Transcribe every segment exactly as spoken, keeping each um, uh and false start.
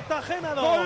Cartagena dos.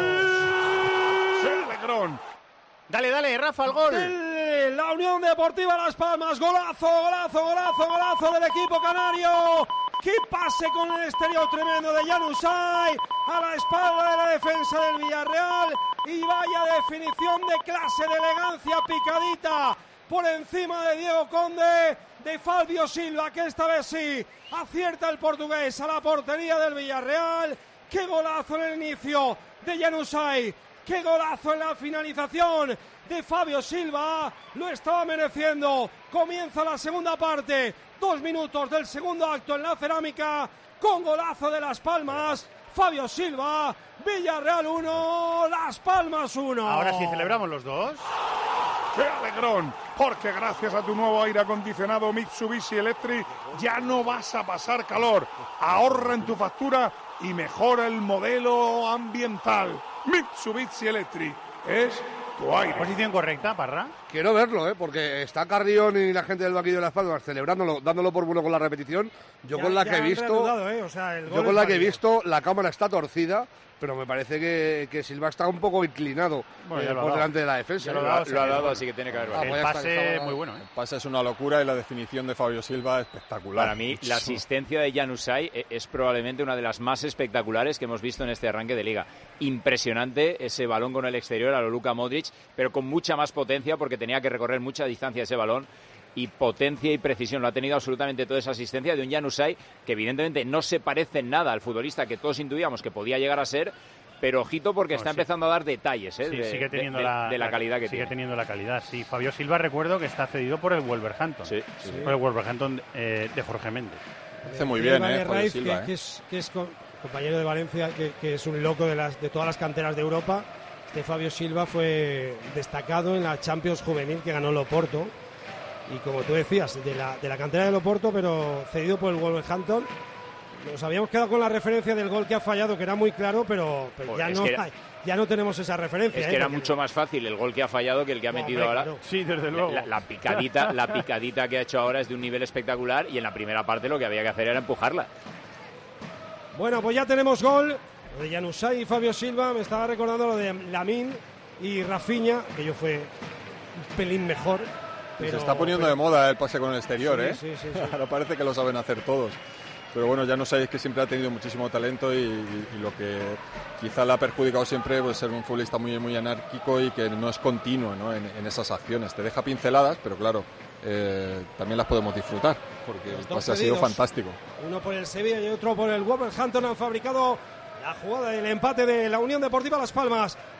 Alegrón. Dale, dale, Rafa, el gol. El, la Unión Deportiva Las Palmas, golazo, golazo, golazo, golazo del equipo canario. ¡Qué pase con el exterior tremendo de Januzaj! A la espalda de la defensa del Villarreal. Y vaya definición de clase, de elegancia, picadita por encima de Diego Conde, de Fabio Silva, que esta vez sí acierta el portugués a la portería del Villarreal. ¡Qué golazo en el inicio de Januzaj! ¡Qué golazo en la finalización de Fabio Silva! Lo estaba mereciendo. Comienza la segunda parte. Dos minutos del segundo acto en la Cerámica. Con golazo de Las Palmas. Fabio Silva. Villarreal uno. Las Palmas uno. Ahora sí celebramos los dos. ¡Qué alegrón! Porque gracias a tu nuevo aire acondicionado Mitsubishi Electric ya no vas a pasar calor. Ahorra en tu factura y mejora el modelo ambiental. Mitsubishi Electric es tu aire. Posición correcta, Parra. Quiero verlo, ¿eh? Porque está Carrión y la gente del banquillo de Las Palmas celebrándolo, dándolo por bueno con la repetición. Yo Ya, con la ya que he han visto, reanudado, ¿eh? O sea, el yo gol con es la que he válido. visto, la cámara está torcida, pero me parece que, que Silva está un poco inclinado Bueno, eh, ya lo ha por dado. delante de la defensa. Ya lo ha ¿eh? dado, Lo ha dado, así que tiene que haber Ah, valido. El pues ya está, pase estaba- muy bueno, ¿eh? El pase es una locura y la definición de Fabio Silva espectacular. Para mí, la asistencia de Januzaj es probablemente una de las más espectaculares que hemos visto en este arranque de Liga. Impresionante ese balón con el exterior a lo Luka Modric, pero con mucha más potencia porque tenía que recorrer mucha distancia ese balón. Y potencia y precisión, lo ha tenido absolutamente toda esa asistencia de un Januzaj que evidentemente no se parece en nada al futbolista que todos intuíamos que podía llegar a ser, pero ojito porque No, está sí. empezando a dar detalles ¿eh? Sí, de, sigue teniendo de- la, de la calidad que sigue tiene. teniendo la calidad, sí. Fabio Silva, recuerdo que está cedido por el Wolverhampton. Sí, sí. Por el Wolverhampton eh, de Jorge Méndez. Hace muy bien, Silva ¿eh? de Fabio Raiz, Silva, que, ¿eh? que es, que es co- compañero de Valencia, que, que es un loco de, las, de todas las canteras de Europa. Este Fabio Silva fue destacado en la Champions Juvenil que ganó el Oporto. Y como tú decías, de la, de la cantera del Oporto, pero cedido por el Wolverhampton. Nos habíamos quedado con la referencia del gol que ha fallado, que era muy claro, pero, pero Joder, ya, es no, que era- hay- ya no tenemos esa referencia. Es ¿eh? que era Porque- mucho más fácil el gol que ha fallado que el que ha No, metido hombre, ahora. claro. Sí, desde La, luego. la- la picadita, la picadita que ha hecho ahora es de un nivel espectacular y en la primera parte lo que había que hacer era empujarla. Bueno, pues ya tenemos gol. Lo de Januzaj y Fabio Silva. Me estaba recordando lo de Lamine y Rafinha, que yo fue un pelín mejor. Pero, Se está poniendo pero- de moda el pase con el exterior, Sí, ¿eh? sí, sí, sí. Ahora parece que lo saben hacer todos. Pero bueno, ya no sabéis que siempre ha tenido muchísimo talento y, y- y lo que quizá le ha perjudicado siempre pues ser un futbolista muy, muy anárquico y que no es continuo, ¿no? en, en esas acciones. Te deja pinceladas, pero claro, eh, también las podemos disfrutar porque Los el dos pase ha sido cedidos. fantástico. Uno por el Sevilla y otro por el Wolverhampton han fabricado la jugada del empate de la Unión Deportiva Las Palmas.